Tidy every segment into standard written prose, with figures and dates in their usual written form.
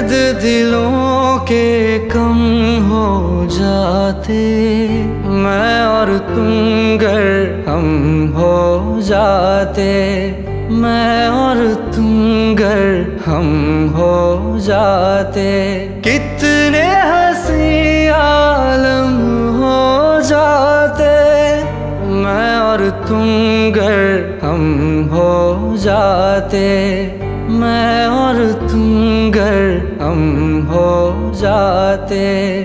दर्द दिलों के कम हो जाते, मैं और तुम गर हम हो जाते, मैं और तुम गर हम हो जाते। कितने हंसी आलम हो जाते, मैं और तुम गर हम हो जाते, मैं और तुम गर हम हो जाते।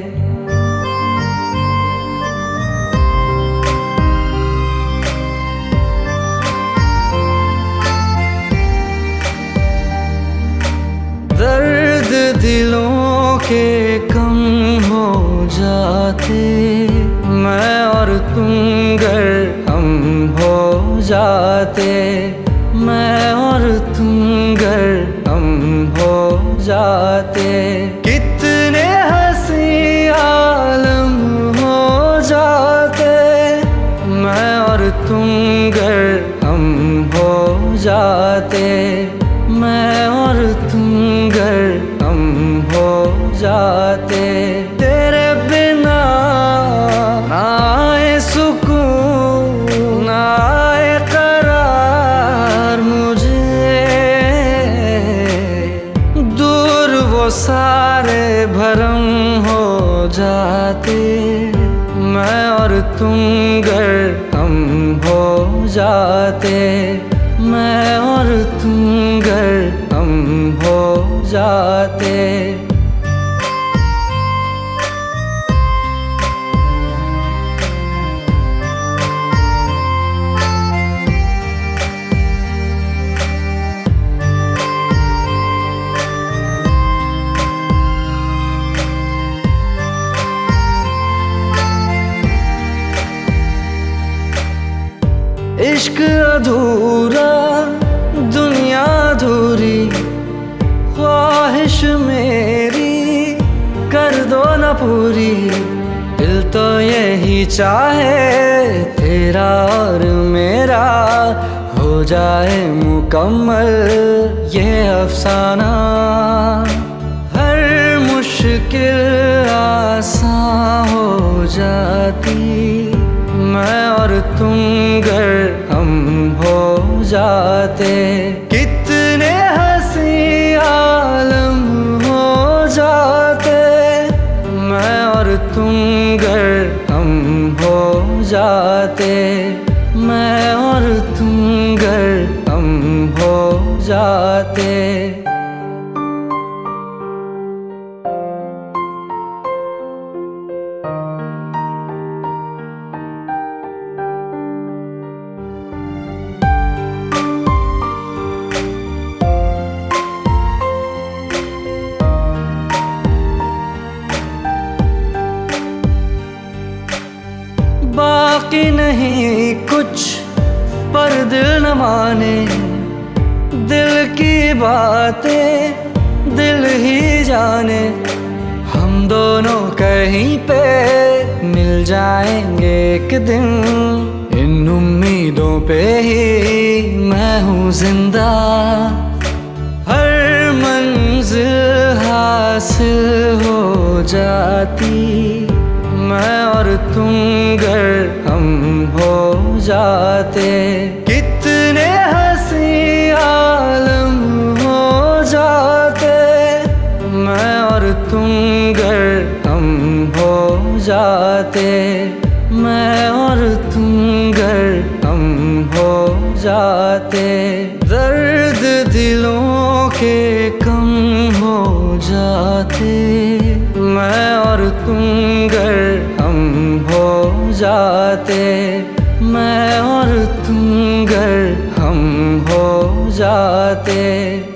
दर्द दिलों के कम हो जाते, मैं और तुम गर हम हो जाते, मैं और तुम गर हम हो जाते। कितने हंसी आलम हो जाते, मैं और तुम गर हम हो जाते, मैं और तुम गर हम हो जाते। तेरे बिना ना आए सुकून, ना आए करार मुझे, दूर वो सारे भरम हो जाते, मैं और तुम गर हम हो जाते, मैं और तुम गर हम हो जाते। इश्क अधूरा दुनिया अधूरी, ख्वाहिश मेरी कर दो न पूरी। दिल तो यही चाहे तेरा और मेरा हो जाए मुकम्मल ये अफसाना। हर मुश्किल आसान हो जाती, मैं और तुम गर हम हो जाते। कितने हंसी आलम हो जाते, मैं और तुम गर हम हो जाते, मैं और तुम गर हम हो जाते। बाकी नहीं कुछ पर दिल न माने, दिल की बातें दिल ही जाने। हम दोनों कहीं पे मिल जाएंगे एक दिन, इन उम्मीदों पे ही मैं हूँ जिंदा। हर मंजिल हासिल हो जाती, मैं और तुम गर हम हो जाते। कितने हंसी आलम हो जाते, मैं और तुम गर हम हो जाते, मैं और तुम गर हम हो जाते। दर्द दिलों के कम हो जाते, मैं और तुम गर हम हो जाते, मैं और तुम गर हम हो जाते।